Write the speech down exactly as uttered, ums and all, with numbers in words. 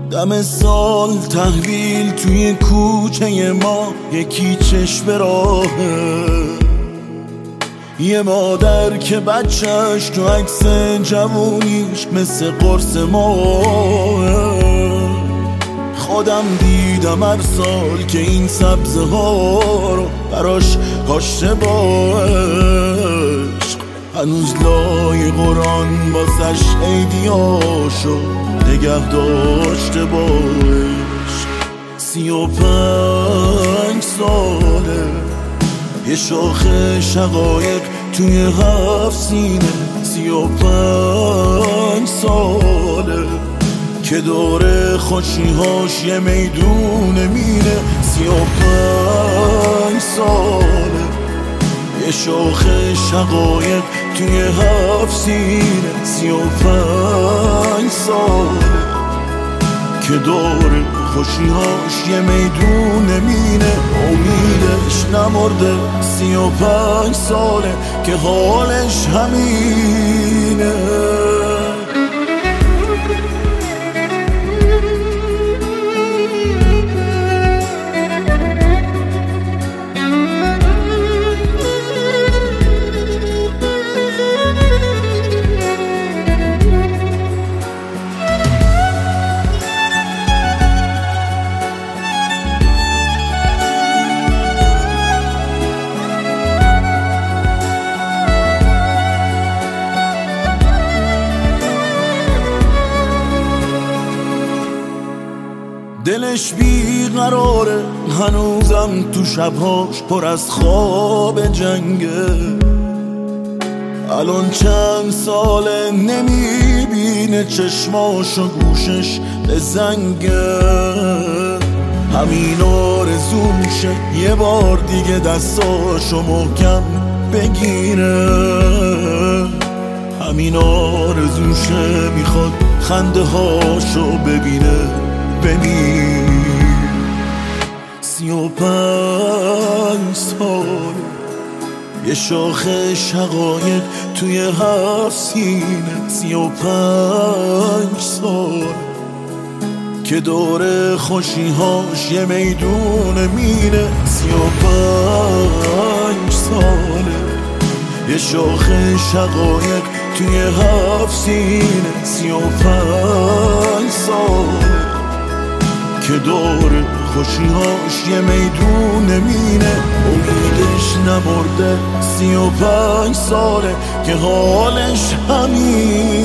دم سال تحویل توی کوچه ما یکی چشم راهه، یه مادر که بچهش تو عکس جوونیش مثل قرص ماه. خودم دیدم هر سال که این سبزه ها رو براش کاشته با عشق، هنوز لای قرآن بازش عیدیاشو نگه داشته با عشق. سی و پنج ساله یه شاخ شقایق توی هفت سینه، سی و پنج ساله که دور خوشیهاش یه میدون میره. سی و پنج ساله یه شاخ شقایق توی هفت سینه، سی و پنج ساله که دور خوشیهاش یه میدون میره. امیدش نمرده، سی و پنج ساله که حالش همینه. دلش بیقراره هنوزم تو شبهاش پر از خواب جنگه. الان چند ساله نمیبینه چشماش و گوشش به زنگه. همین آرزو میشه یه بار دیگه دستاشو محکم بگیره. همین آرزوشه میخواد خنده هاشو ببینه ببین. سی و پنج سال یه شاخ شقایق توی هفت سینه، سی و پنج سال که دور خوشیهاش یه میدون میره. سی و پنج ساله یه شاخ شقایق توی هفت سینه، سی و پنج ساله که دور خوشیهاش یه میدون میره. امیدش نمرده، سی و پنج ساله که حالش همین